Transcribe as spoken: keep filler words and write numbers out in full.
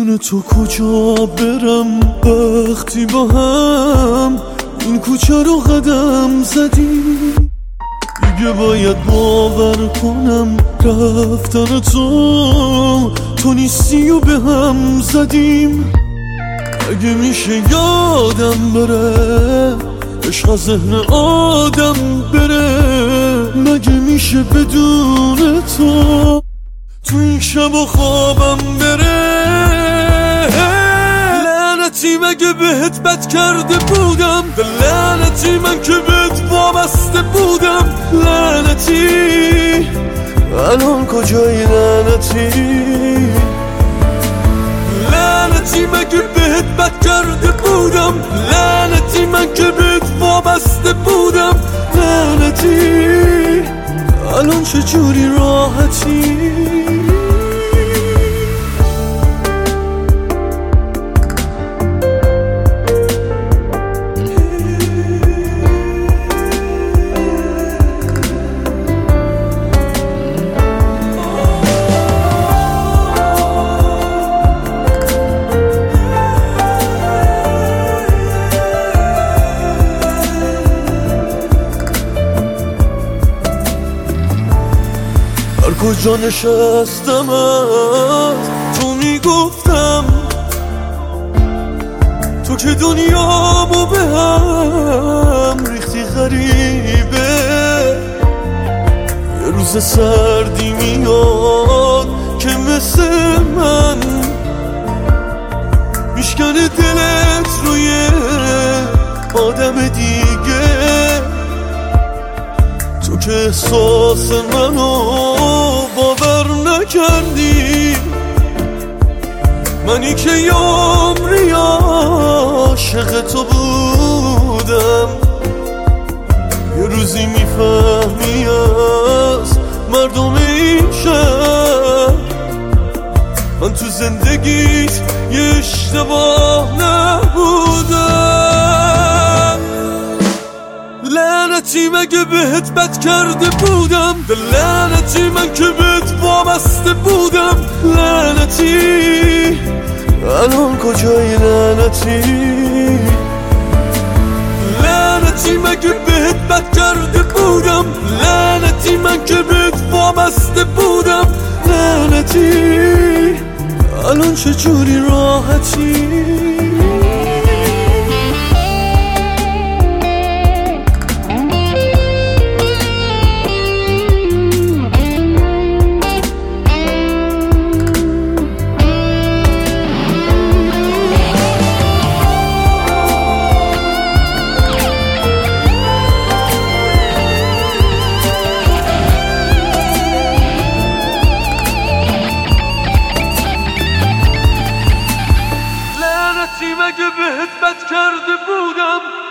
بدون تو کجا برم وقتی با هم این کوچه رو قدم زدیم؟ دیگه باید باور کنم رفتن تو تو نیستی و به هم زدیم. اگه میشه یادم بره عشق از ذهن آدم بره، مگه میشه بدون تو تو این شب و خوابم بره؟ لعنتی مگه بهت بد کرده بودم؟ لعنتی من که بهت وابسته بودم. لعنتی الان کجایی؟ لعنتی لعنتی مگه بهت بد کرده بودم؟ لعنتی من که بهت وابسته بودم. لعنتی الان چجوری راحتی؟ کجا نشستم تو میگفتم تو که دنیامو به هم ریختی غریبه. یه روز سردی میاد که مثل من میشکنه دلت روی آدم دیگه. تو که احساس منو باور نکردی، منی که یه عمری عاشق تو بودم. یه روزی میفهمی از مردم این شهر من تو زندگیت یه اشتباه نبودم. لعنتی مگه بهت بد کرده بودم؟ لعنتی من که بهت وابسته بودم. لعنتی الان کجایی؟ لعنتی لعنتی مگه بهت بد کرده بودم؟ لعنتی من که بهت وابسته بودم. لعنتی الان چجوری راحتی؟ لعنتی مگه بهت بد کرده بودم؟